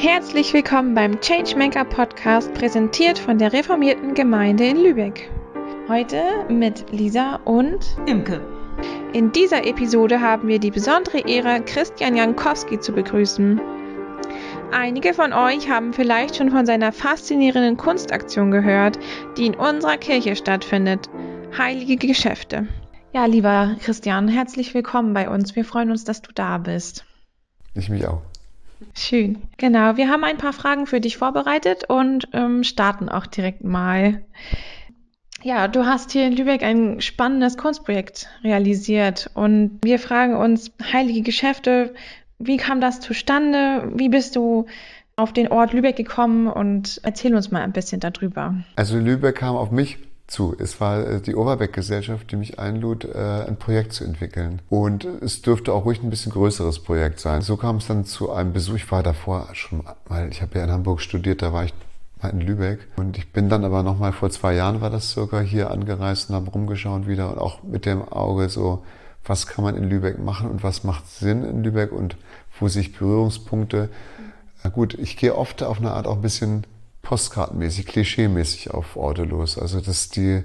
Herzlich willkommen beim Changemaker Podcast, präsentiert von der reformierten Gemeinde in Lübeck. Heute mit Lisa und Imke. In dieser Episode haben wir die besondere Ehre, Christian Jankowski zu begrüßen. Einige von euch haben vielleicht schon von seiner faszinierenden Kunstaktion gehört, die in unserer Kirche stattfindet. Heilige Geschäfte. Ja, lieber Christian, herzlich willkommen bei uns. Wir freuen uns, dass du da bist. Ich mich auch. Schön. Genau, wir haben ein paar Fragen für dich vorbereitet und starten auch direkt mal. Ja, du hast hier in Lübeck ein spannendes Kunstprojekt realisiert und wir fragen uns, Heilige Geschäfte, wie kam das zustande? Wie bist du auf den Ort Lübeck gekommen? Und erzähl uns mal ein bisschen darüber. Also Lübeck kam auf mich zu. Es war die Overbeck-Gesellschaft, die mich einlud, ein Projekt zu entwickeln. Und es dürfte auch ruhig ein bisschen größeres Projekt sein. So kam es dann zu einem Besuch. Ich war davor schon mal, ich habe ja in Hamburg studiert, da war ich mal in Lübeck. Und ich bin dann aber nochmal, vor 2 Jahren war das circa, hier angereist und habe rumgeschaut wieder. Und auch mit dem Auge so, was kann man in Lübeck machen und was macht Sinn in Lübeck und wo sich Berührungspunkte. Na gut, ich gehe oft auf eine Art auch ein bisschen postkartenmäßig, klischeemäßig auf Orte los. Also dass die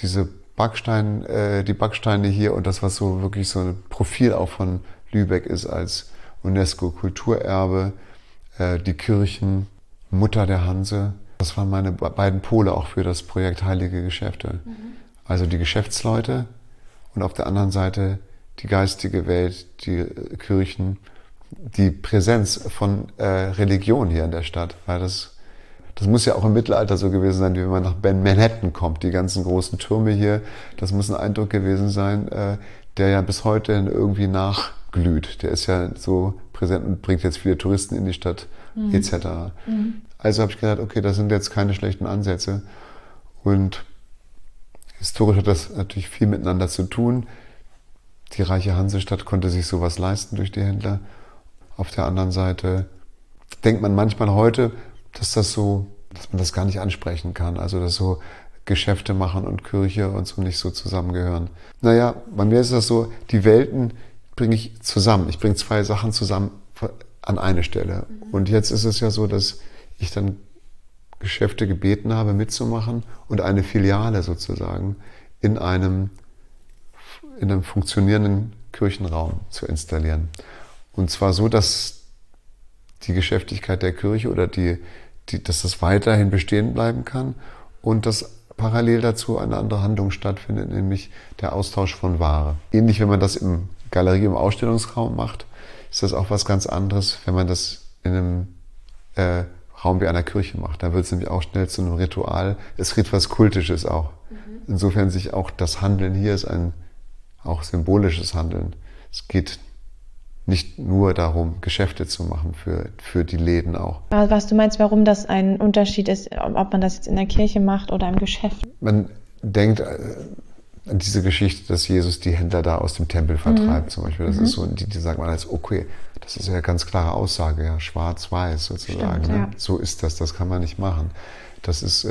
Backsteine hier und das, was so wirklich so ein Profil auch von Lübeck ist als UNESCO-Kulturerbe, die Kirchen, Mutter der Hanse. Das waren meine beiden Pole auch für das Projekt Heilige Geschäfte. Also die Geschäftsleute und auf der anderen Seite die geistige Welt, die Kirchen, die Präsenz von Religion hier in der Stadt, weil das muss ja auch im Mittelalter so gewesen sein, wie wenn man nach Manhattan kommt. Die ganzen großen Türme hier, das muss ein Eindruck gewesen sein, der ja bis heute irgendwie nachglüht. Der ist ja so präsent und bringt jetzt viele Touristen in die Stadt, etc. Also habe ich gedacht, okay, das sind jetzt keine schlechten Ansätze. Und historisch hat das natürlich viel miteinander zu tun. Die reiche Hansestadt konnte sich sowas leisten durch die Händler. Auf der anderen Seite denkt man manchmal heute, dass man das gar nicht ansprechen kann. Also, dass so Geschäfte machen und Kirche und so nicht so zusammengehören. Naja, bei mir ist das so, die Welten bringe ich zusammen. Ich bringe 2 Sachen zusammen an eine Stelle. Und jetzt ist es ja so, dass ich dann Geschäfte gebeten habe, mitzumachen und eine Filiale sozusagen in einem funktionierenden Kirchenraum zu installieren. Und zwar so, dass die Geschäftigkeit der Kirche oder dass das weiterhin bestehen bleiben kann und dass parallel dazu eine andere Handlung stattfindet, nämlich der Austausch von Ware. Ähnlich, wenn man das im Galerie- und Ausstellungsraum macht, ist das auch was ganz anderes, wenn man das in einem Raum wie einer Kirche macht. Da wird es nämlich auch schnell zu einem Ritual. Es kriegt was Kultisches auch. Insofern sich auch das Handeln hier ist ein auch symbolisches Handeln. Es geht nicht nur darum, Geschäfte zu machen für die Läden auch. Was du meinst, warum das ein Unterschied ist, ob man das jetzt in der Kirche macht oder im Geschäft? Man denkt an diese Geschichte, dass Jesus die Händler da aus dem Tempel vertreibt zum Beispiel. Das ist so, die sagt man als, okay, das ist ja eine ganz klare Aussage, ja, schwarz-weiß sozusagen. Stimmt, ne? ja. So ist das kann man nicht machen. Das ist,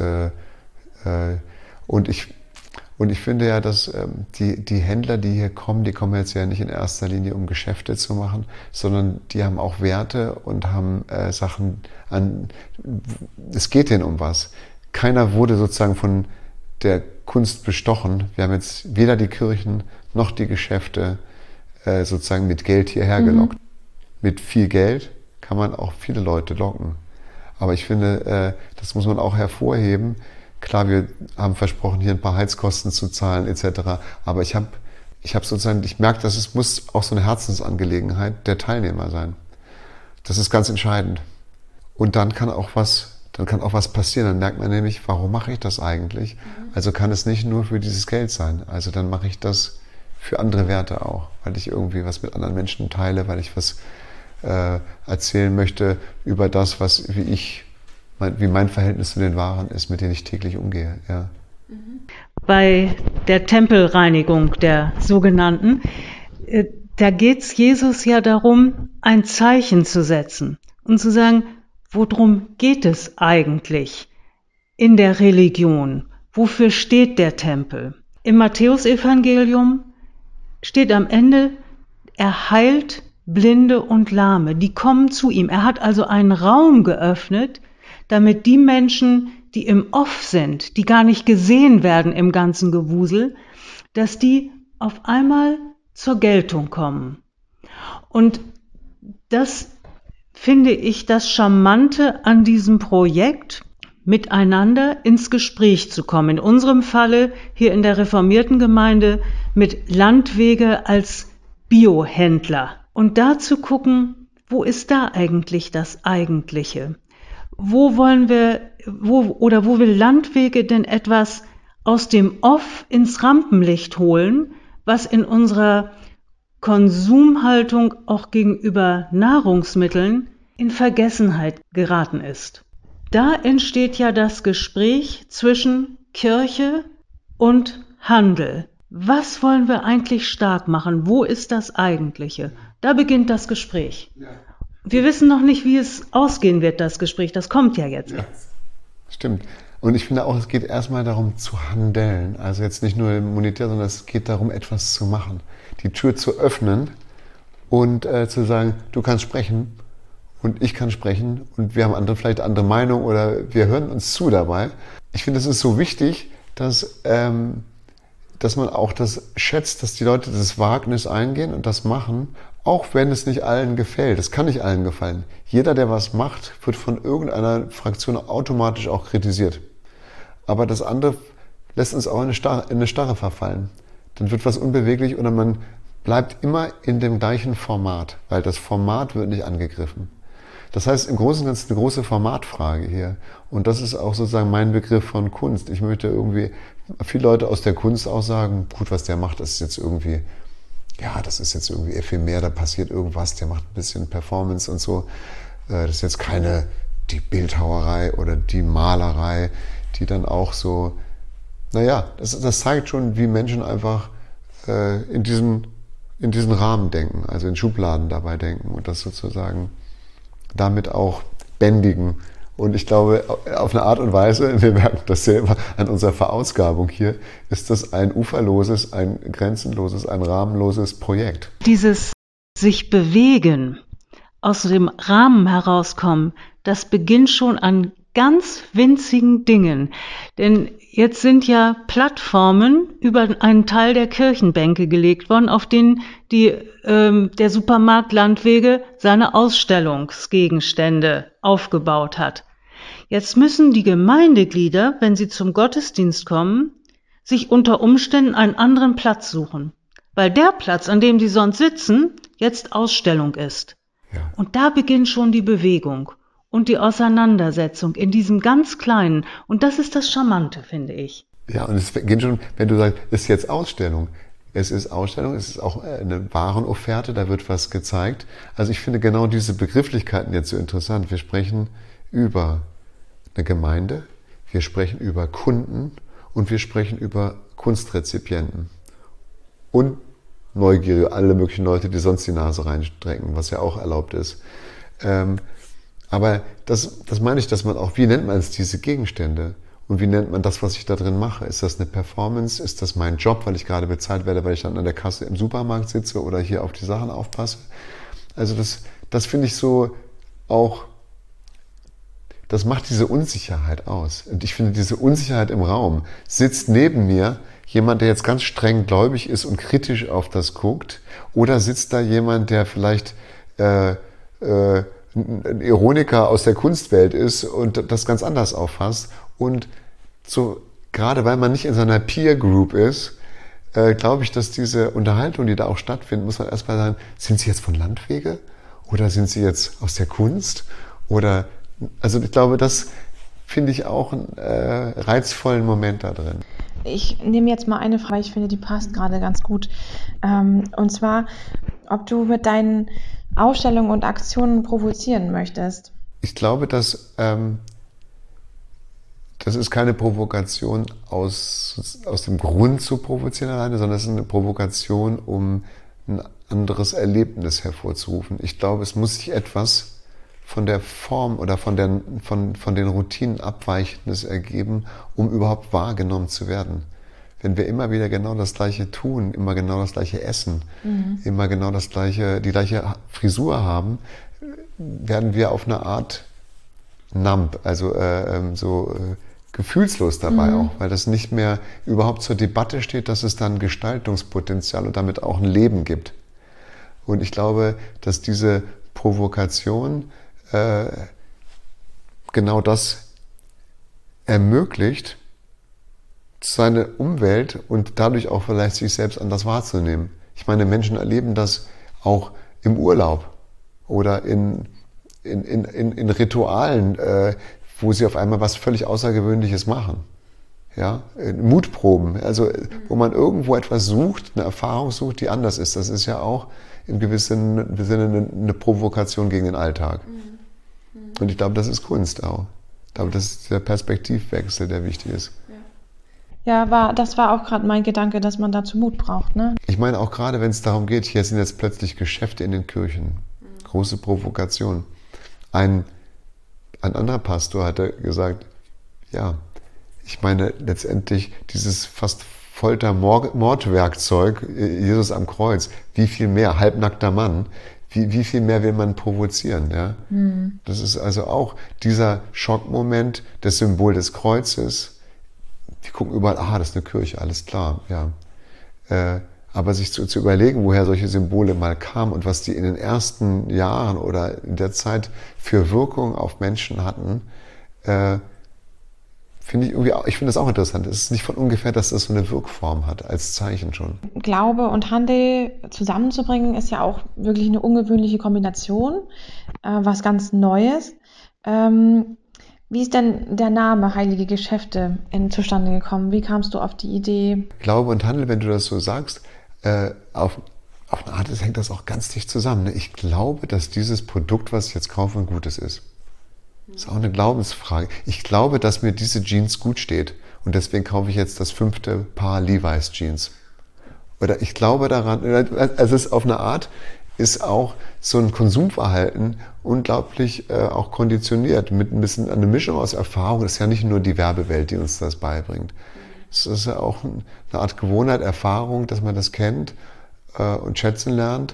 und ich finde ja, dass die Händler, die hier kommen, die kommen jetzt ja nicht in erster Linie, um Geschäfte zu machen, sondern die haben auch Werte und haben Sachen es geht denen um was. Keiner wurde sozusagen von der Kunst bestochen. Wir haben jetzt weder die Kirchen noch die Geschäfte sozusagen mit Geld hierher gelockt. Mit viel Geld kann man auch viele Leute locken. Aber ich finde, das muss man auch hervorheben. Klar, wir haben versprochen, hier ein paar Heizkosten zu zahlen etc. Aber ich merke, dass es muss auch so eine Herzensangelegenheit der Teilnehmer sein. Das ist ganz entscheidend. Und dann kann auch was passieren. Dann merkt man nämlich, warum mache ich das eigentlich? Also kann es nicht nur für dieses Geld sein. Also dann mache ich das für andere Werte auch, weil ich irgendwie was mit anderen Menschen teile, weil ich was erzählen möchte über das, wie mein Verhältnis zu den Waren ist, mit denen ich täglich umgehe. Ja. Bei der Tempelreinigung, der sogenannten, da geht es Jesus ja darum, ein Zeichen zu setzen und zu sagen, worum geht es eigentlich in der Religion? Wofür steht der Tempel? Im Matthäusevangelium steht am Ende, er heilt Blinde und Lahme, die kommen zu ihm. Er hat also einen Raum geöffnet, damit die Menschen, die im Off sind, die gar nicht gesehen werden im ganzen Gewusel, dass die auf einmal zur Geltung kommen. Und das finde ich das Charmante an diesem Projekt, miteinander ins Gespräch zu kommen. In unserem Falle hier in der reformierten Gemeinde mit Landwege als Biohändler. Und da zu gucken, wo ist da eigentlich das Eigentliche? Wo will Landwege denn etwas aus dem Off ins Rampenlicht holen, was in unserer Konsumhaltung auch gegenüber Nahrungsmitteln in Vergessenheit geraten ist? Da entsteht ja das Gespräch zwischen Kirche und Handel. Was wollen wir eigentlich stark machen? Wo ist das Eigentliche? Da beginnt das Gespräch. Wir wissen noch nicht, wie es ausgehen wird, das Gespräch. Das kommt ja jetzt. Ja, stimmt. Und ich finde auch, es geht erstmal darum zu handeln. Also jetzt nicht nur monetär, sondern es geht darum, etwas zu machen. Die Tür zu öffnen und zu sagen, du kannst sprechen und ich kann sprechen und wir haben vielleicht andere Meinung oder wir hören uns zu dabei. Ich finde, es ist so wichtig, dass man auch das schätzt, dass die Leute das Wagnis eingehen und das machen, auch wenn es nicht allen gefällt. Es kann nicht allen gefallen. Jeder, der was macht, wird von irgendeiner Fraktion automatisch auch kritisiert. Aber das andere lässt uns auch in eine Starre verfallen. Dann wird was unbeweglich oder man bleibt immer in dem gleichen Format, weil das Format wird nicht angegriffen. Das heißt, im Großen und Ganzen eine große Formatfrage hier. Und das ist auch sozusagen mein Begriff von Kunst. Ich möchte irgendwie, viele Leute aus der Kunst auch sagen, gut, was der macht, das ist jetzt irgendwie, ja, das ist jetzt irgendwie ephemer, da passiert irgendwas, der macht ein bisschen Performance und so. Das ist jetzt keine die Bildhauerei oder die Malerei, die dann auch so, naja, das zeigt schon, wie Menschen einfach in diesen Rahmen denken, also in Schubladen dabei denken und das sozusagen damit auch bändigen. Und ich glaube, auf eine Art und Weise, wir merken das selber an unserer Verausgabung hier, ist das ein uferloses, ein grenzenloses, ein rahmenloses Projekt. Dieses sich bewegen, aus dem Rahmen herauskommen, das beginnt schon an ganz winzigen Dingen. Denn jetzt sind ja Plattformen über einen Teil der Kirchenbänke gelegt worden, auf denen der Supermarkt Landwege seine Ausstellungsgegenstände aufgebaut hat. Jetzt müssen die Gemeindeglieder, wenn sie zum Gottesdienst kommen, sich unter Umständen einen anderen Platz suchen, weil der Platz, an dem sie sonst sitzen, jetzt Ausstellung ist. Ja. Und da beginnt schon die Bewegung und die Auseinandersetzung in diesem ganz Kleinen. Und das ist das Charmante, finde ich. Ja, und es beginnt schon, wenn du sagst, es ist jetzt Ausstellung. Es ist Ausstellung, es ist auch eine Warenofferte, da wird was gezeigt. Also ich finde genau diese Begrifflichkeiten jetzt so interessant. Wir sprechen über eine Gemeinde, wir sprechen über Kunden und wir sprechen über Kunstrezipienten. Und Neugierige, alle möglichen Leute, die sonst die Nase reinstrecken, was ja auch erlaubt ist. Aber das meine ich, dass man auch, wie nennt man es, diese Gegenstände? Und wie nennt man das, was ich da drin mache? Ist das eine Performance? Ist das mein Job, weil ich gerade bezahlt werde, weil ich dann an der Kasse im Supermarkt sitze oder hier auf die Sachen aufpasse? Also das finde ich so auch, das macht diese Unsicherheit aus. Und ich finde diese Unsicherheit im Raum. Sitzt neben mir jemand, der jetzt ganz streng gläubig ist und kritisch auf das guckt? Oder sitzt da jemand, der vielleicht ein Ironiker aus der Kunstwelt ist und das ganz anders auffasst? Und so, gerade weil man nicht in seiner Peer Group ist, glaube ich, dass diese Unterhaltung, die da auch stattfindet, muss man erstmal sagen, sind Sie jetzt von Landwege? Oder sind Sie jetzt aus der Kunst? Oder, also ich glaube, das finde ich auch einen reizvollen Moment da drin. Ich nehme jetzt mal eine Frage, ich finde, die passt gerade ganz gut. Und zwar, ob du mit deinen Ausstellungen und Aktionen provozieren möchtest. Ich glaube, dass das ist keine Provokation aus dem Grund zu provozieren alleine, sondern es ist eine Provokation, um ein anderes Erlebnis hervorzurufen. Ich glaube, es muss sich etwas von der Form oder von den Routinen Abweichendes ergeben, um überhaupt wahrgenommen zu werden. wenn wir immer wieder genau das Gleiche tun, immer genau das Gleiche essen, immer genau die gleiche Frisur haben, werden wir auf eine Art numb, also gefühlslos dabei auch, weil das nicht mehr überhaupt zur Debatte steht, dass es dann Gestaltungspotenzial und damit auch ein Leben gibt. Und ich glaube, dass diese Provokation genau das ermöglicht, seine Umwelt und dadurch auch vielleicht sich selbst anders wahrzunehmen. Ich meine, Menschen erleben das auch im Urlaub oder in Ritualen, wo sie auf einmal was völlig Außergewöhnliches machen. Ja? Mutproben, also wo man irgendwo etwas sucht, eine Erfahrung sucht, die anders ist. Das ist ja auch im gewissen Sinne eine Provokation gegen den Alltag. Und ich glaube, das ist Kunst auch. Ich glaube, das ist der Perspektivwechsel, der wichtig ist. Ja, das war auch gerade mein Gedanke, dass man dazu Mut braucht, ne? Ich meine auch gerade, wenn es darum geht, hier sind jetzt plötzlich Geschäfte in den Kirchen. Große Provokation. Ein anderer Pastor hatte gesagt, ja, ich meine letztendlich dieses fast Folter-Mordwerkzeug, Jesus am Kreuz, wie viel mehr, halbnackter Mann, wie viel mehr will man provozieren? Ja? Das ist also auch dieser Schockmoment, das Symbol des Kreuzes. Die gucken überall, das ist eine Kirche, alles klar. Ja. Aber sich zu überlegen, woher solche Symbole mal kamen und was die in den ersten Jahren oder in der Zeit für Wirkung auf Menschen hatten, ich finde das auch interessant. Es ist nicht von ungefähr, dass das so eine Wirkform hat, als Zeichen schon. Glaube und Handel zusammenzubringen, ist ja auch wirklich eine ungewöhnliche Kombination, was ganz Neues. Wie ist denn der Name Heilige Geschäfte zustande gekommen? Wie kamst du auf die Idee? Glaube und Handel, wenn du das so sagst, auf eine Art hängt das auch ganz dicht zusammen. Ne? Ich glaube, dass dieses Produkt, was ich jetzt kaufe, ein gutes ist. Das ist auch eine Glaubensfrage. Ich glaube, dass mir diese Jeans gut steht und deswegen kaufe ich jetzt das 5. Paar Levi's Jeans. Oder ich glaube daran, also es ist auf eine Art, ist auch so ein Konsumverhalten unglaublich auch konditioniert mit ein bisschen eine Mischung aus Erfahrung. Das ist ja nicht nur die Werbewelt, die uns das beibringt. Es ist ja auch eine Art Gewohnheit, Erfahrung, dass man das kennt und schätzen lernt.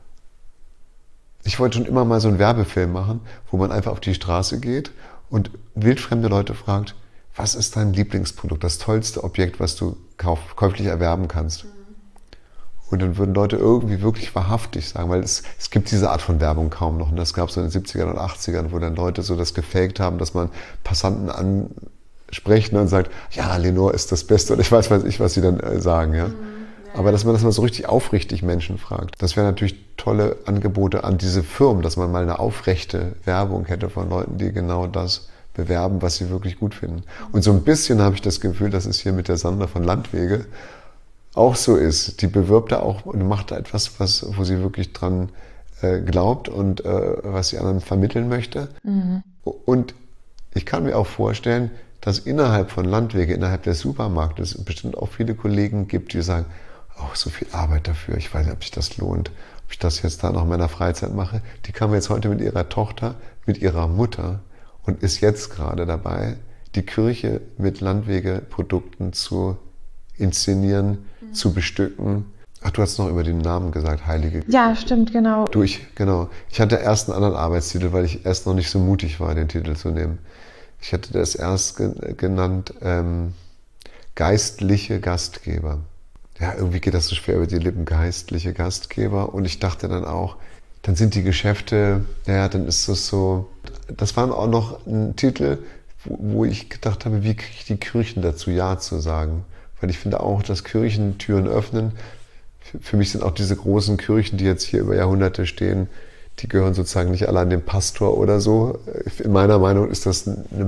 Ich wollte schon immer mal so einen Werbefilm machen, wo man einfach auf die Straße geht und wildfremde Leute fragt, was ist dein Lieblingsprodukt, das tollste Objekt, was du käuflich erwerben kannst? Und dann würden Leute irgendwie wirklich wahrhaftig sagen, weil es gibt diese Art von Werbung kaum noch. Und das gab es so in den 70ern und 80ern, wo dann Leute so das gefaked haben, dass man Passanten anspricht und sagt, ja, Lenore ist das Beste und ich weiß nicht, was sie dann sagen. Ja. Aber dass man das mal so richtig aufrichtig Menschen fragt. Das wäre natürlich tolle Angebote an diese Firmen, dass man mal eine aufrechte Werbung hätte von Leuten, die genau das bewerben, was sie wirklich gut finden. Und so ein bisschen habe ich das Gefühl, dass es hier mit der Sandra von Landwege auch so ist. Die bewirbt da auch und macht da etwas, wo sie wirklich dran glaubt und was sie anderen vermitteln möchte. Und ich kann mir auch vorstellen, dass innerhalb von Landwege, innerhalb des Supermarktes bestimmt auch viele Kollegen gibt, die sagen, oh, so viel Arbeit dafür, ich weiß nicht, ob sich das lohnt, ob ich das jetzt da noch in meiner Freizeit mache. Die kam jetzt heute mit ihrer Tochter, mit ihrer Mutter und ist jetzt gerade dabei, die Kirche mit Landwegeprodukten zu inszenieren, zu bestücken. Ach, du hast noch über den Namen gesagt, Heilige. Ja, stimmt, genau. Genau. Ich hatte erst einen anderen Arbeitstitel, weil ich erst noch nicht so mutig war, den Titel zu nehmen. Ich hatte das erst genannt geistliche Gastgeber. Ja, irgendwie geht das so schwer über die Lippen, geistliche Gastgeber. Und ich dachte dann auch, dann sind die Geschäfte, ja, dann ist das so. Das war auch noch ein Titel, wo ich gedacht habe, wie kriege ich die Kirchen dazu, Ja zu sagen? Weil ich finde auch, dass Kirchen Türen öffnen. Für mich sind auch diese großen Kirchen, die jetzt hier über Jahrhunderte stehen, die gehören sozusagen nicht alle an den Pastor oder so. In meiner Meinung ist das eine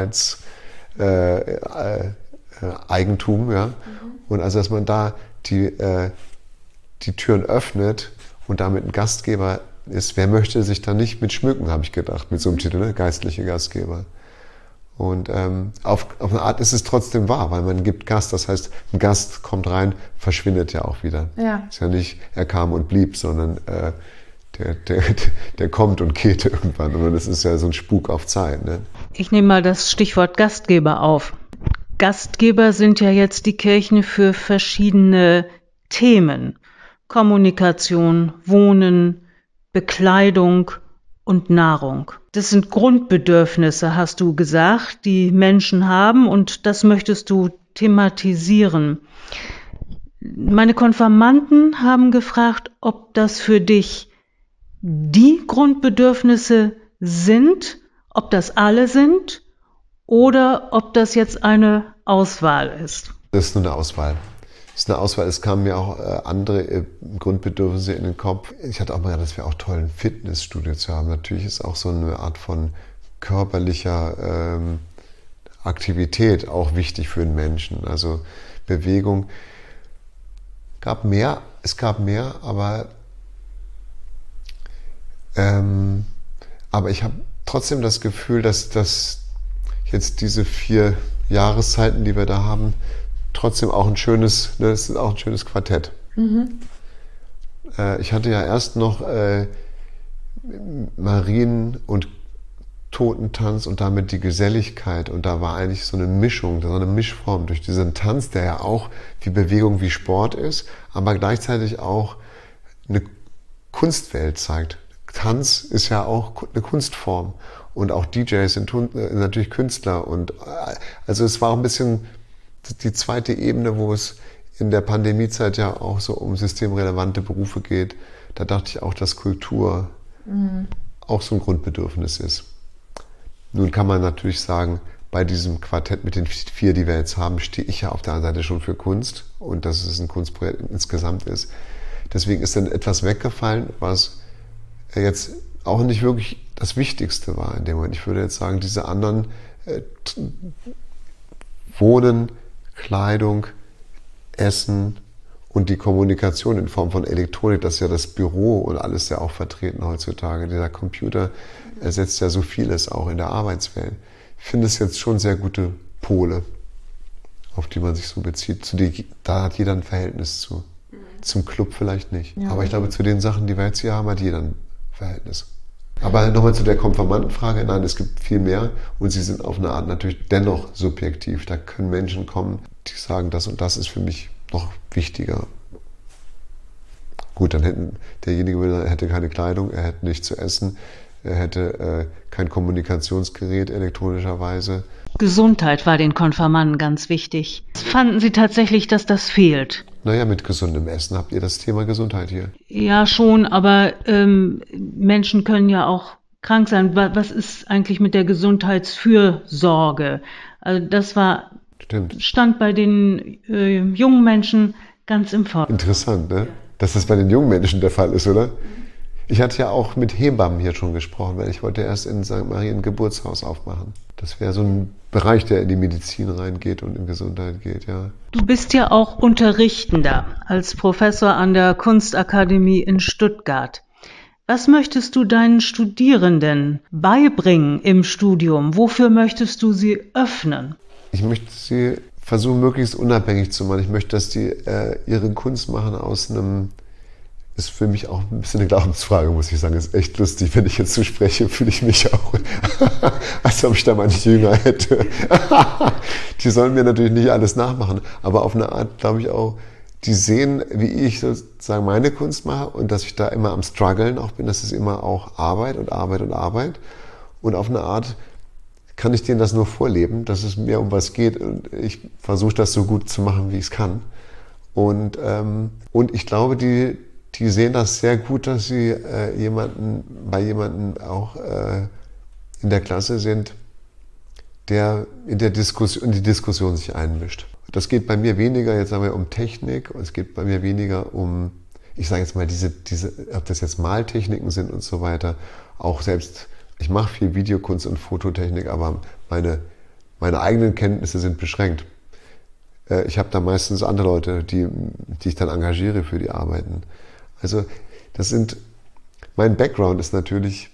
Menschheitseigentum, ja. Und also, dass man da die Türen öffnet und damit ein Gastgeber ist, wer möchte sich da nicht mit schmücken, habe ich gedacht, mit so einem Titel, ne? Geistliche Gastgeber. Und auf eine Art ist es trotzdem wahr, weil man gibt Gast, das heißt, ein Gast kommt rein, verschwindet ja auch wieder. Ja. Ist ja nicht, er kam und blieb, sondern der kommt und geht irgendwann. Und das ist ja so ein Spuk auf Zeit. Ne? Ich nehme mal das Stichwort Gastgeber auf. Gastgeber sind ja jetzt die Kirchen für verschiedene Themen. Kommunikation, Wohnen, Bekleidung und Nahrung. Das sind Grundbedürfnisse, hast du gesagt, die Menschen haben, und das möchtest du thematisieren. Meine Konfirmanden haben gefragt, ob das für dich die Grundbedürfnisse sind, ob das alle sind oder ob das jetzt eine Auswahl ist. Das ist nur eine Auswahl. Das ist eine Auswahl. Es kamen mir auch andere Grundbedürfnisse in den Kopf. Ich hatte auch mal gedacht, das wäre auch toll, ein Fitnessstudio zu haben. Natürlich ist auch so eine Art von körperlicher Aktivität auch wichtig für den Menschen. Also Bewegung. Es gab mehr, aber ich habe trotzdem das Gefühl, dass jetzt diese 4 Jahreszeiten, die wir da haben, trotzdem auch das ist auch ein schönes Quartett. Mhm. Ich hatte ja erst noch Marien- und Totentanz und damit die Geselligkeit, und da war eigentlich so eine Mischung, so eine Mischform durch diesen Tanz, der ja auch wie Bewegung, wie Sport ist, aber gleichzeitig auch eine Kunstwelt zeigt. Tanz ist ja auch eine Kunstform und auch DJs sind natürlich Künstler, und also es war auch ein bisschen die zweite Ebene, wo es in der Pandemiezeit ja auch so um systemrelevante Berufe geht. Da dachte ich auch, dass Kultur auch so ein Grundbedürfnis ist. Nun kann man natürlich sagen, bei diesem Quartett mit den 4, die wir jetzt haben, stehe ich ja auf der anderen Seite schon für Kunst und dass es ein Kunstprojekt insgesamt ist. Deswegen ist dann etwas weggefallen, was jetzt auch nicht wirklich das Wichtigste war in dem Moment. Ich würde jetzt sagen, diese anderen Wohnen, Kleidung, Essen und die Kommunikation in Form von Elektronik, das ist ja das Büro und alles ja auch vertreten heutzutage. Dieser Computer ersetzt ja so vieles auch in der Arbeitswelt. Ich finde es jetzt schon sehr gute Pole, auf die man sich so bezieht. Da hat jeder ein Verhältnis zu. Zum Club vielleicht nicht. Ja. Aber ich glaube, zu den Sachen, die wir jetzt hier haben, hat jeder ein Verhältnis. Aber nochmal zu der Konfirmandenfrage. Nein, es gibt viel mehr und sie sind auf eine Art natürlich dennoch subjektiv. Da können Menschen kommen, die sagen, das und das ist für mich noch wichtiger. Gut, dann derjenige hätte keine Kleidung, er hätte nichts zu essen, er hätte kein Kommunikationsgerät elektronischerweise. Gesundheit war den Konfirmanden ganz wichtig. Fanden Sie tatsächlich, dass das fehlt? Naja, mit gesundem Essen habt ihr das Thema Gesundheit hier. Ja, schon, aber Menschen können ja auch krank sein. Was ist eigentlich mit der Gesundheitsfürsorge? Also das stand bei den jungen Menschen ganz im Vordergrund. Interessant, ne? Dass das bei den jungen Menschen der Fall ist, oder? Ich hatte ja auch mit Hebammen hier schon gesprochen, weil ich wollte erst in St. Marien ein Geburtshaus aufmachen. Das wäre so ein Bereich, der in die Medizin reingeht und in Gesundheit geht, ja. Du bist ja auch Unterrichtender als Professor an der Kunstakademie in Stuttgart. Was möchtest du deinen Studierenden beibringen im Studium? Wofür möchtest du sie öffnen? Ich möchte sie versuchen, möglichst unabhängig zu machen. Ich möchte, dass die ihre Kunst machen aus einem... Ist für mich auch ein bisschen eine Glaubensfrage, muss ich sagen. Ist echt lustig, wenn ich jetzt so spreche, fühle ich mich auch, als ob ich da mal nicht jünger hätte. Die sollen mir natürlich nicht alles nachmachen, aber auf eine Art, glaube ich auch, die sehen, wie ich sozusagen meine Kunst mache und dass ich da immer am Struggeln auch bin. Das ist immer auch Arbeit und Arbeit und Arbeit. Und auf eine Art kann ich denen das nur vorleben, dass es mir um was geht. Und ich versuche das so gut zu machen, wie ich es kann. Und ich glaube, die sehen das sehr gut, dass sie bei jemandem auch in der Klasse sind, der in die Diskussion sich einmischt. Das geht bei mir weniger, jetzt sagen wir, um Technik, und es geht bei mir weniger um, ich sage jetzt mal, diese, ob das jetzt Maltechniken sind und so weiter, auch selbst, ich mache viel Videokunst und Fototechnik, aber meine eigenen Kenntnisse sind beschränkt. Ich habe da meistens andere Leute, die ich dann engagiere für die Arbeiten. Also mein Background ist natürlich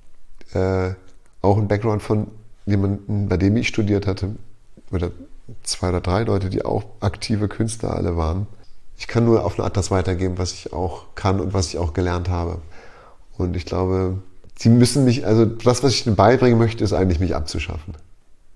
auch ein Background von jemandem, bei dem ich studiert hatte, oder 2 oder 3 Leute, die auch aktive Künstler alle waren. Ich kann nur auf eine Art das weitergeben, was ich auch kann und was ich auch gelernt habe. Und ich glaube, sie müssen mich, also das, was ich ihnen beibringen möchte, ist eigentlich mich abzuschaffen.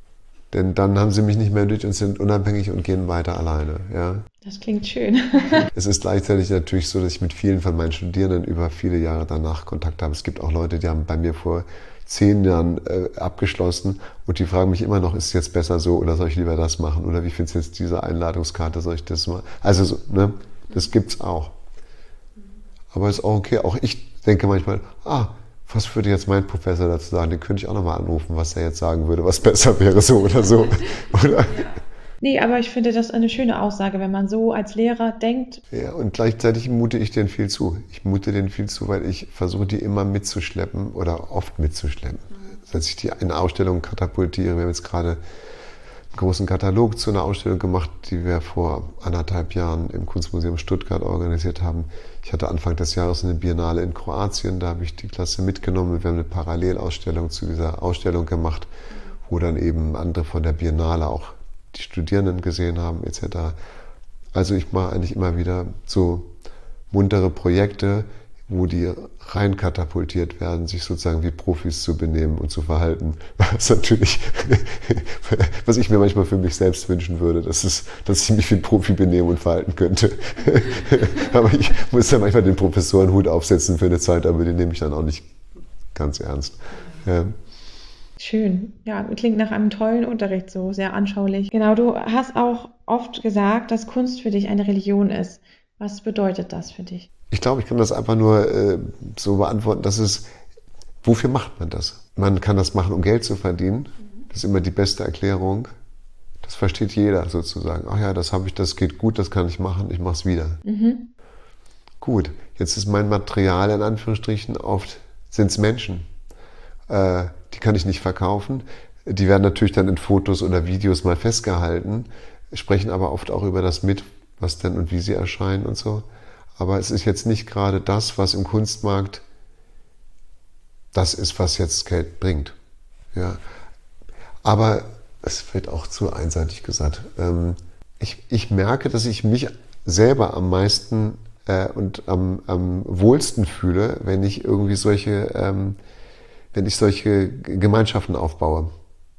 Denn dann haben sie mich nicht mehr nötig und sind unabhängig und gehen weiter alleine. Ja. Das klingt schön. Es ist gleichzeitig natürlich so, dass ich mit vielen von meinen Studierenden über viele Jahre danach Kontakt habe. Es gibt auch Leute, die haben bei mir vor 10 Jahren abgeschlossen und die fragen mich immer noch, ist es jetzt besser so oder soll ich lieber das machen? Oder wie findest du jetzt diese Einladungskarte, soll ich das machen? Also, so, ne, das gibt's auch. Aber ist auch okay. Auch ich denke manchmal, was würde jetzt mein Professor dazu sagen? Den könnte ich auch nochmal anrufen, was er jetzt sagen würde, was besser wäre, so oder so. Oder? Nee, aber ich finde das eine schöne Aussage, wenn man so als Lehrer denkt. Ja, und gleichzeitig mute ich denen viel zu. Ich mute denen viel zu, weil ich versuche, die immer mitzuschleppen oder oft mitzuschleppen. Dass ich die in Ausstellungen katapultiere. Wir haben jetzt gerade einen großen Katalog zu einer Ausstellung gemacht, die wir vor 1,5 Jahren im Kunstmuseum Stuttgart organisiert haben. Ich hatte Anfang des Jahres eine Biennale in Kroatien, da habe ich die Klasse mitgenommen und wir haben eine Parallelausstellung zu dieser Ausstellung gemacht, wo dann eben andere von der Biennale auch die Studierenden gesehen haben, etc. Also ich mache eigentlich immer wieder so muntere Projekte, wo die rein katapultiert werden, sich sozusagen wie Profis zu benehmen und zu verhalten. Was natürlich, was ich mir manchmal für mich selbst wünschen würde, dass ich mich wie ein Profi benehmen und verhalten könnte. Aber ich muss ja manchmal den Professorenhut aufsetzen für eine Zeit, aber den nehme ich dann auch nicht ganz ernst. Ja. Schön. Ja, klingt nach einem tollen Unterricht, so sehr anschaulich. Genau, du hast auch oft gesagt, dass Kunst für dich eine Religion ist. Was bedeutet das für dich? Ich glaube, ich kann das einfach nur so beantworten, wofür macht man das? Man kann das machen, um Geld zu verdienen. Das ist immer die beste Erklärung. Das versteht jeder sozusagen. Ach ja, das geht gut, das kann ich machen, ich mache es wieder. Mhm. Gut, jetzt ist mein Material in Anführungsstrichen oft, sind es Menschen. Die kann ich nicht verkaufen. Die werden natürlich dann in Fotos oder Videos mal festgehalten, sprechen aber oft auch über das mit, was denn und wie sie erscheinen und so. Aber es ist jetzt nicht gerade das, was im Kunstmarkt das ist, was jetzt Geld bringt. Ja. Aber es wird auch zu einseitig gesagt. Ich merke, dass ich mich selber am meisten und am wohlsten fühle, wenn ich irgendwie solche Gemeinschaften aufbaue.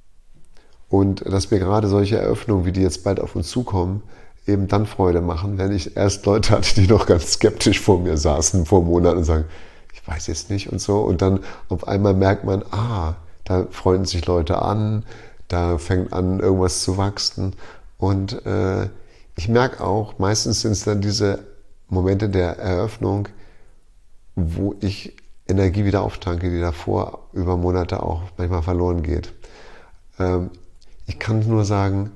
Und dass mir gerade solche Eröffnungen, wie die jetzt bald auf uns zukommen, eben dann Freude machen, wenn ich erst Leute hatte, die noch ganz skeptisch vor mir saßen vor Monaten und sagen, ich weiß jetzt nicht und so. Und dann auf einmal merkt man, da freuen sich Leute an, da fängt an, irgendwas zu wachsen. Und ich merke auch, meistens sind es dann diese Momente der Eröffnung, wo ich Energie wieder auftanke, die davor über Monate auch manchmal verloren geht. Ich kann nur sagen,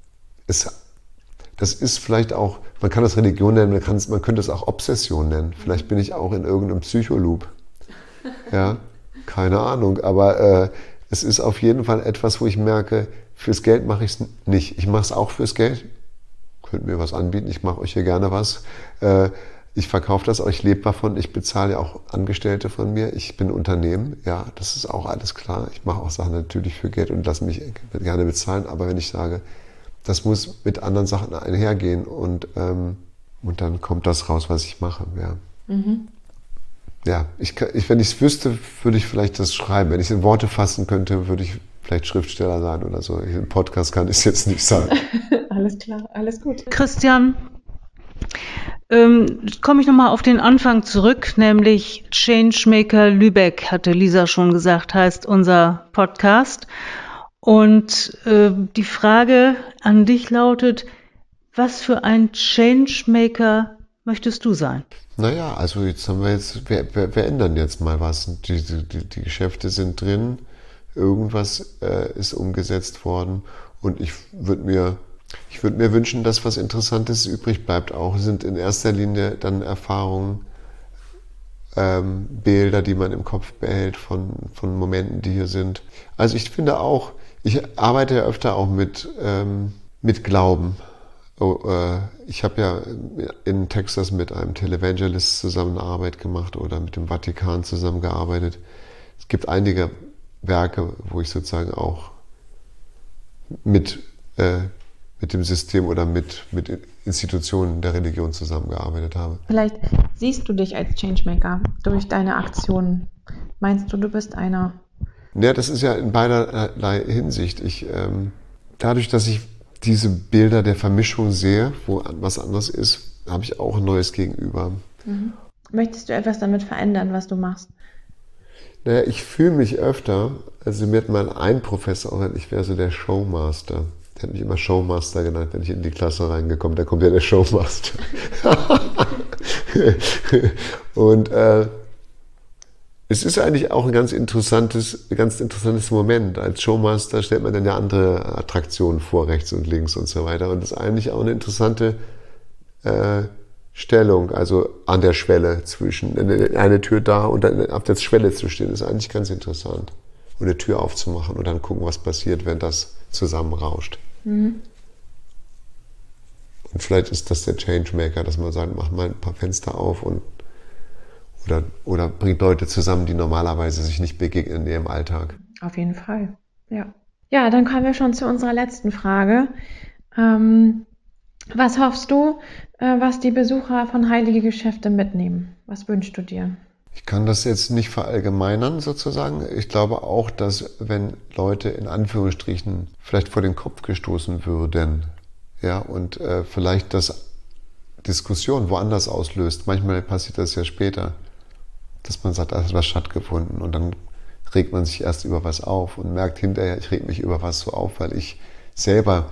das ist vielleicht auch, man kann das Religion nennen, man könnte es auch Obsession nennen. Vielleicht bin ich auch in irgendeinem Psycholoop. Ja, keine Ahnung. Aber es ist auf jeden Fall etwas, wo ich merke, fürs Geld mache ich es nicht. Ich mache es auch fürs Geld. Könnt mir was anbieten, ich mache euch hier gerne was. Ich verkaufe das auch, ich lebe davon, ich bezahle ja auch Angestellte von mir, ich bin Unternehmen, ja, das ist auch alles klar. Ich mache auch Sachen natürlich für Geld und lasse mich gerne bezahlen, aber wenn ich sage, das muss mit anderen Sachen einhergehen und dann kommt das raus, was ich mache. Ja, ja wenn ich es wüsste, würde ich vielleicht das schreiben. Wenn ich es in Worte fassen könnte, würde ich vielleicht Schriftsteller sein oder so. Im Podcast kann ich es jetzt nicht sagen. Alles klar, alles gut. Christian, komme ich nochmal auf den Anfang zurück, nämlich Changemaker Lübeck, hatte Lisa schon gesagt, heißt unser Podcast. Und die Frage an dich lautet, was für ein Changemaker möchtest du sein? Naja, also wir ändern jetzt mal was. Die Geschäfte sind drin, irgendwas ist umgesetzt worden und ich würde mir wünschen, dass was Interessantes übrig bleibt. Auch sind in erster Linie dann Erfahrungen, Bilder, die man im Kopf behält von Momenten, die hier sind. Also ich finde auch, ich arbeite ja öfter auch mit Glauben. Ich habe ja in Texas mit einem Televangelist zusammen eine Arbeit gemacht oder mit dem Vatikan zusammengearbeitet. Es gibt einige Werke, wo ich sozusagen auch mit dem System oder mit Institutionen der Religion zusammengearbeitet habe. Vielleicht siehst du dich als Changemaker durch deine Aktionen. Meinst du, du bist einer? Ja, das ist ja in beiderlei Hinsicht. dadurch, dass ich diese Bilder der Vermischung sehe, wo was anderes ist, habe ich auch ein neues Gegenüber. Mhm. Möchtest du etwas damit verändern, was du machst? Naja, ich fühle mich öfter, also mir hat mal ein Professor auch gesagt, ich wäre so der Showmaster. Der hat mich immer Showmaster genannt, wenn ich in die Klasse reingekommen bin, da kommt ja der Showmaster. Und es ist eigentlich auch ein ganz interessantes Moment. Als Showmaster stellt man dann ja andere Attraktionen vor, rechts und links und so weiter. Und das ist eigentlich auch eine interessante Stellung, also an der Schwelle zwischen eine Tür da und dann auf der Schwelle zu stehen, ist eigentlich ganz interessant. Und eine Tür aufzumachen und dann gucken, was passiert, wenn das zusammenrauscht. Mhm. Und vielleicht ist das der Changemaker, dass man sagt, mach mal ein paar Fenster auf und oder bringt Leute zusammen, die normalerweise sich nicht begegnen in ihrem Alltag. Auf jeden Fall, ja. Ja, dann kommen wir schon zu unserer letzten Frage. Was hoffst du, was die Besucher von Heilige Geschäfte mitnehmen? Was wünschst du dir? Ich kann das jetzt nicht verallgemeinern sozusagen. Ich glaube auch, dass wenn Leute in Anführungsstrichen vielleicht vor den Kopf gestoßen würden, ja, und vielleicht das Diskussion woanders auslöst, manchmal passiert das ja später, dass man sagt, da hat was stattgefunden und dann regt man sich erst über was auf und merkt hinterher, ich reg mich über was so auf, weil ich selber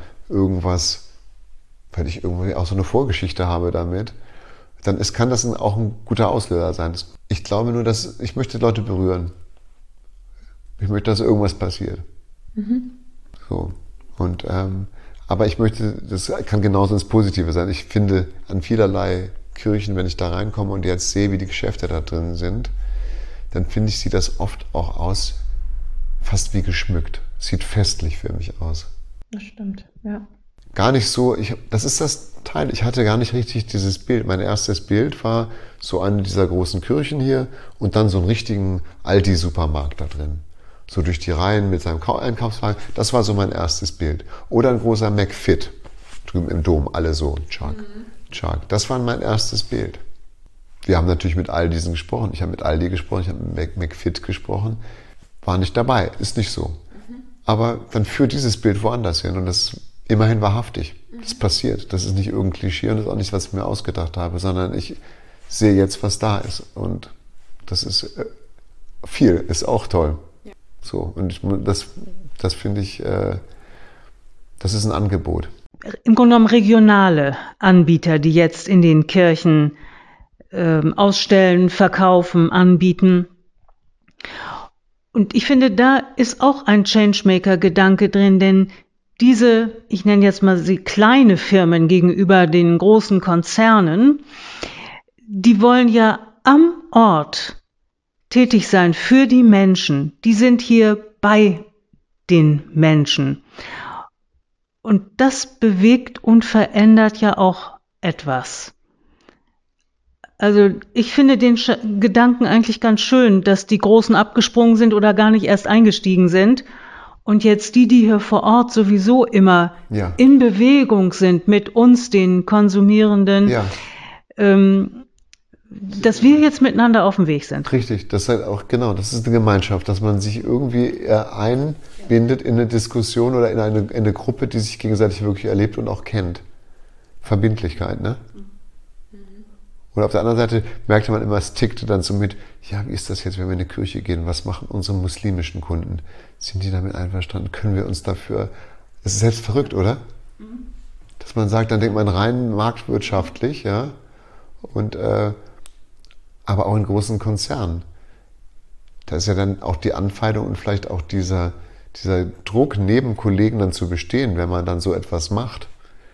weil ich irgendwie auch so eine Vorgeschichte habe damit, dann kann das auch ein guter Auslöser sein. Ich glaube nur, dass ich möchte Leute berühren. Ich möchte, dass irgendwas passiert. Mhm. So. Und, aber ich möchte, das kann genauso ins Positive sein. Ich finde an vielerlei Kirchen, wenn ich da reinkomme und jetzt sehe, wie die Geschäfte da drin sind, dann finde ich, sieht das oft auch aus, fast wie geschmückt. Sieht festlich für mich aus. Das stimmt, ja. Gar nicht so, das ist das Teil, ich hatte gar nicht richtig dieses Bild. Mein erstes Bild war so eine dieser großen Kirchen hier und dann so einen richtigen Aldi-Supermarkt da drin. So durch die Reihen mit seinem Einkaufswagen. Das war so mein erstes Bild. Oder ein großer McFit. Drüben im Dom, alle so. Chag. Das war mein erstes Bild. Wir haben natürlich mit all diesen gesprochen. Ich habe mit Aldi gesprochen, ich habe mit McFit gesprochen. War nicht dabei, ist nicht so. Aber dann führt dieses Bild woanders hin und das ist immerhin wahrhaftig. Das passiert. Das ist nicht irgendein Klischee und das ist auch nicht, was ich mir ausgedacht habe, sondern ich sehe jetzt, was da ist. Und das ist viel, ist auch toll. Ja. So, und das finde ich, das ist ein Angebot. Im Grunde genommen regionale Anbieter, die jetzt in den Kirchen ausstellen, verkaufen, anbieten. Und ich finde, da ist auch ein Changemaker-Gedanke drin, denn diese, ich nenne jetzt mal sie kleine Firmen gegenüber den großen Konzernen, die wollen ja am Ort tätig sein für die Menschen. Die sind hier bei den Menschen. Und das bewegt und verändert ja auch etwas. Also ich finde den Gedanken eigentlich ganz schön, dass die Großen abgesprungen sind oder gar nicht erst eingestiegen sind. Und jetzt die hier vor Ort sowieso immer in Bewegung sind mit uns, den Konsumierenden, dass wir jetzt miteinander auf dem Weg sind. Richtig, das ist halt auch, genau, das ist eine Gemeinschaft, dass man sich irgendwie einbindet in eine Diskussion oder in eine Gruppe, die sich gegenseitig wirklich erlebt und auch kennt. Verbindlichkeit, ne? Und auf der anderen Seite merkte man immer, es tickte dann so mit, ja, wie ist das jetzt, wenn wir in eine Kirche gehen? Was machen unsere muslimischen Kunden? Sind die damit einverstanden? Können wir uns dafür... Es ist selbst verrückt, oder? Mhm. Dass man sagt, dann denkt man rein marktwirtschaftlich, ja, und aber auch in großen Konzernen. Da ist ja dann auch die Anfeindung und vielleicht auch dieser Druck, neben Kollegen dann zu bestehen, wenn man dann so etwas macht.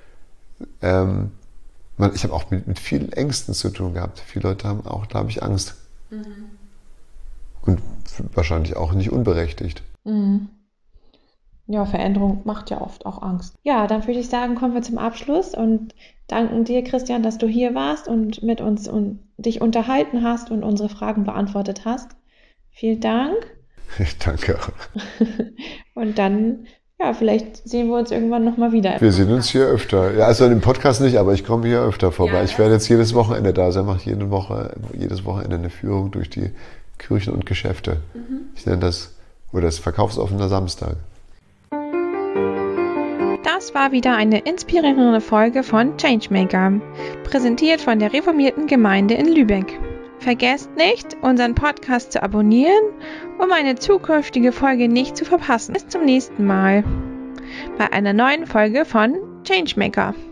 Ich habe auch mit vielen Ängsten zu tun gehabt. Viele Leute haben auch, da habe ich Angst. Mhm. Und wahrscheinlich auch nicht unberechtigt. Mhm. Ja, Veränderung macht ja oft auch Angst. Ja, dann würde ich sagen, kommen wir zum Abschluss und danken dir, Christian, dass du hier warst und mit uns und dich unterhalten hast und unsere Fragen beantwortet hast. Vielen Dank. Ich danke auch. Und dann, ja, vielleicht sehen wir uns irgendwann nochmal wieder. Wir sehen uns hier öfter. Ja, also im Podcast nicht, aber ich komme hier öfter vorbei. Ja, ich werde jetzt jedes Wochenende da sein, mache jedes Wochenende eine Führung durch die Kirchen und Geschäfte. Mhm. Ich nenne das, oder das verkaufsoffener Samstag. Das war wieder eine inspirierende Folge von Changemaker, präsentiert von der reformierten Gemeinde in Lübeck. Vergesst nicht, unseren Podcast zu abonnieren, um eine zukünftige Folge nicht zu verpassen. Bis zum nächsten Mal bei einer neuen Folge von Changemaker.